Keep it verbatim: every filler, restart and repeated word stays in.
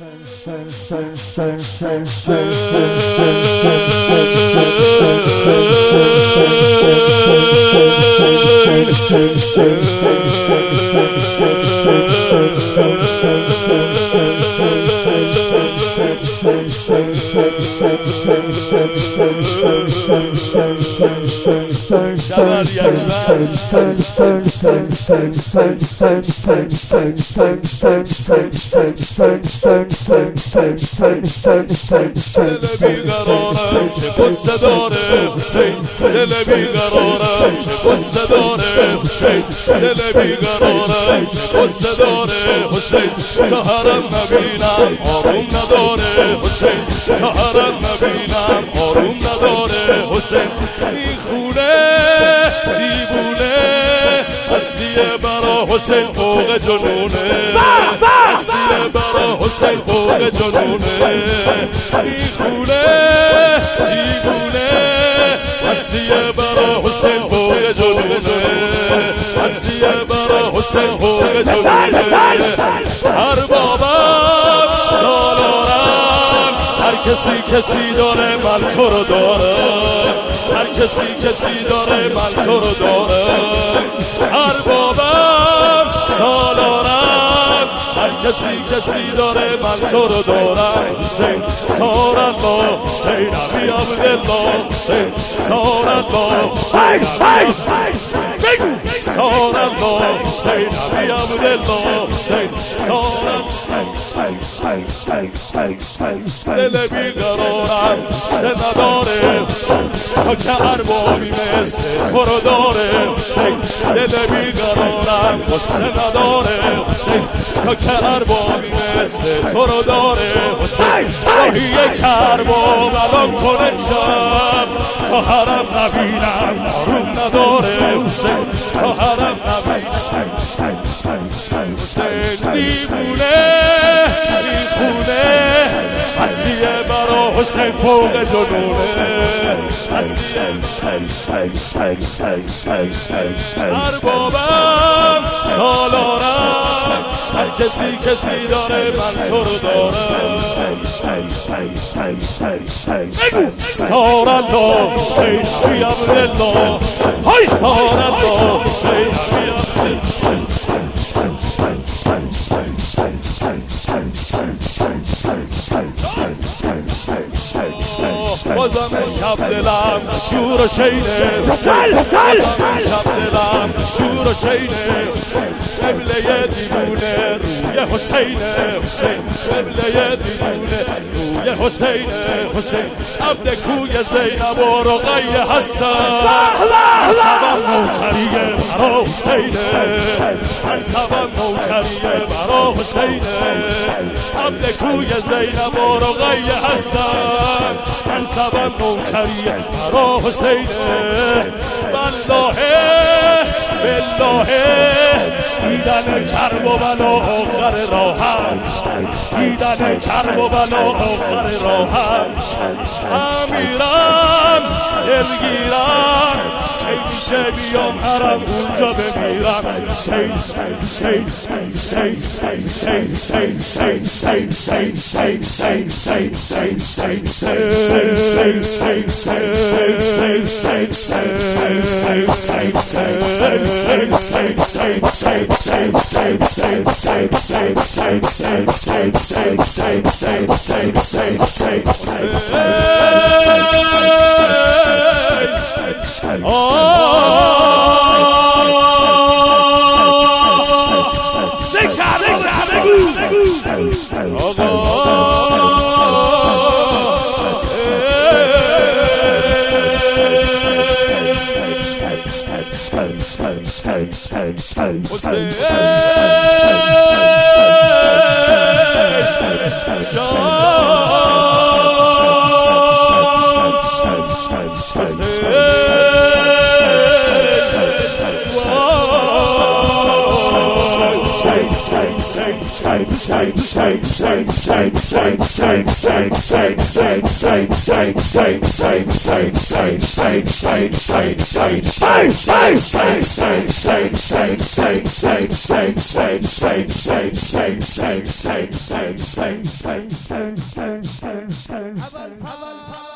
شبر یکبر دل بیقرارم چه قصه داره حسین، دل بیقرارم چه قصه داره حسین، دل بیقرارم چه قصه داره حسین، تا حرم نبینم آروم نداره حسین، تا حرم نبینم آروم نداره حسین. این خونه دیوونه هستیه برا حسین فوق جنونه، هستیه برا حسین فوق جنونه. این خونه دیوونه هستیه برا حسین فوق جنونه، هستیه برا حسین فوق جنونه. هر بابم سالارم، هر کسی کسی داره من تو رو دارم، هر کسی کسی داره من تو رو دارم. هر بابم سالارم، هر کسی کسی داره من تو رو دارم. حسین سار الله حسین علی عبدالله، حسین سار الله حسین علی بگو سار الله حسین علی عبدالله، حسین سار دل بیقرارم سه نداره تا که اربابی مثل تو رو داره حسین، دل بیقرارم سه نداره حسین تا که اربابی مثل تو رو داره حسین. راهی کرباب الان کنه شب تا حرم نبینم آروم نداره حسین، تا حرم نبینم حسین. دیوونه این خونه هستیه برا حسین فوق جنونه، هستیه اربابم سالارم، هر کسی کسی داره من تو رو دارم. بگو سار الله حسین علی عبدالله، های سار الله حسین علی عبدالله. بازم شب دلم شور و شینه حسین، بازم شب دلم شور و شینه حسین. قبله دیوونه روی حسینه حسین، قبله دیوونه روی حسینه حسین. عبد کوی زینب و رقیه هستم، هر سبب نوکریه برا حسینه، هر سبب نوکریه برا حسینه. عبد کوی زینب و رقیه هستم، هر سبب نوکریه برا حسینه. بالله بالله دیدن کرب و بلا آخر راهم، دیدن کرب و بلا آخر راهم. امیرم دلگیرم چه میشه بیام حرم اونجا بمیرم. حسین حسین حسین حسین حسین حسین حسین حسین Say, say, say, say, say, say. اول